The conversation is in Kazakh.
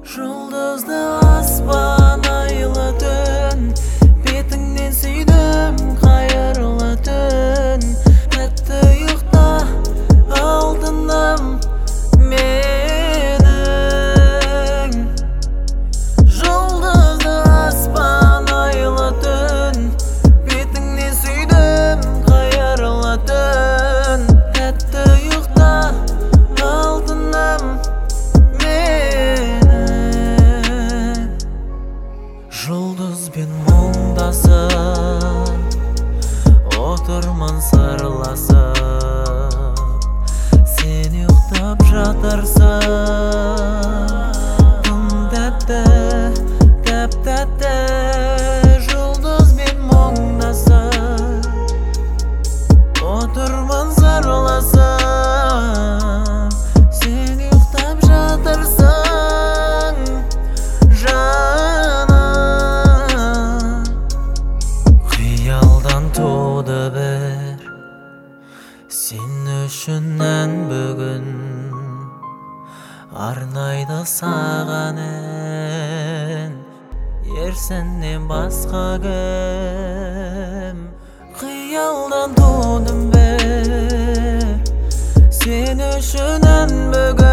Жұлдызды аспан, айлы түн, бетіңнен сүйдім қайырлы түн. Тәтті ұйықта алтыным менің. Жұлдызды аспан, айлы түн, бетіңнен сүйдім қайырлы түн. Тәтті ұйықта алтыным жұлдызбен мұңдасып отырмын сырласып, сен ұйықтап жатырсың. Тым тәтті, тәп-тәтті, жұлдызбен мұңдасып отырмын сырласып, сен ұйықтап жатырсың. Туды бір сен үшін ән бүгін, арнайды саған ән, ерсіннен басқа кім. Қиялдан тудым бір сен үшін ән бүгін.